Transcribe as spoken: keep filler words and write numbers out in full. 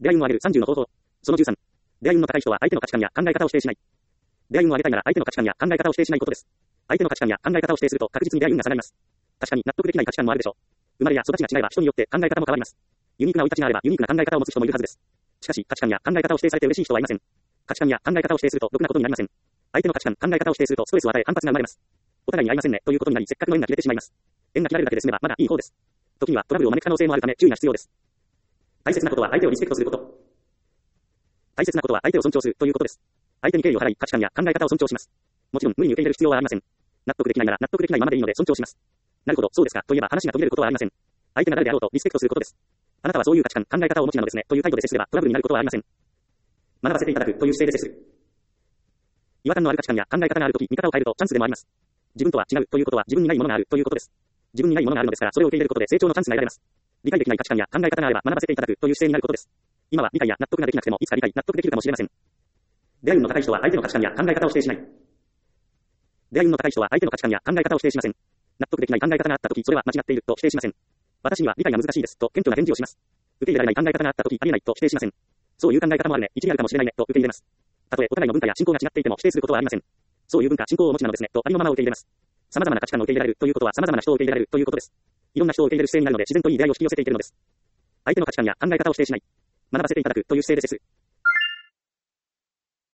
出会い運を上げるさんじゅうの方法。そのじゅうさん。出会い運の高い人は相手の価値観や考え方を否定しない。出会い運を上げたいなら相手の価値観や考え方を否定しないことです。相手の価値観や考え方を否定すると確実に出会い運が下がります。確かに納得できない価値観もあるでしょう。生まれや育ちが違えば人によって考え方も変わります。ユニークな生い立ちがあればユニークな考え方を持つ人もいるはずです。しかし価値観や考え方を否定されて嬉しい人はいません。価値観や考え方を否定するとろくなことになりません。相手の価値観、考え方を否定するとストレスを与え反発が生まれます。お互いに合いませんねということになりせっかくの縁が切れてしまいます。縁が切られるだけで済めばまだいい方です。時にはトラブルを招く可能性もあるため注意が必要です。大切なことは相手をリスペクトすること。大切なことは相手を尊重するということです。相手に敬意を払い価値観や考え方を尊重します。もちろん無理に受け入れる必要はありません。納得できないなら納得できないままでいいので尊重します。なるほど、そうですかといえば話が途切れることはありません。相手が誰であろうとリスペクトすることです。あなたはそういう価値観、考え方をお持ちなのですねという態度で接すればトラブルになることはありません。学ばせていただくという姿勢で接する。違和感のある価値観や考え方があるとき見方を変えるとチャンスでもあります。自分とは違うということは自分にないものがあるということです。自分にないものがあるのですからそれを受け入れることで成長のチャンスが得られます。理解できない価値観や考え方があれば学ばせていただくという姿勢になることです。今は理解や納得ができなくてもいつか理解、納得できるかもしれません。出会い運の高い人は相手の価値観や考え方を否定しない。出会い運の高い人は相手の価値観や考え方を否定しません。納得できない考え方があったときそれは間違っていると否定しません。私には理解が難しいですと謙虚な返事をします。受け入れられない考え方があったときありえないと否定しません。そういう考え方もあるね、一理あるかもしれないねと受け入れます。たとえお互いの文化や信仰が違っていても否定することはありません。そういう文化、信仰をお持ちなのですねとありのままを受け入れます。様々な価値観を受け入れられるということは様々な人を受け入れられるということです。いろんな人を受け入れる姿勢になるので自然といい出会いを引き寄せていけるのです。相手の価値観や考え方を否定しない。学ばせていただくという姿勢で接する。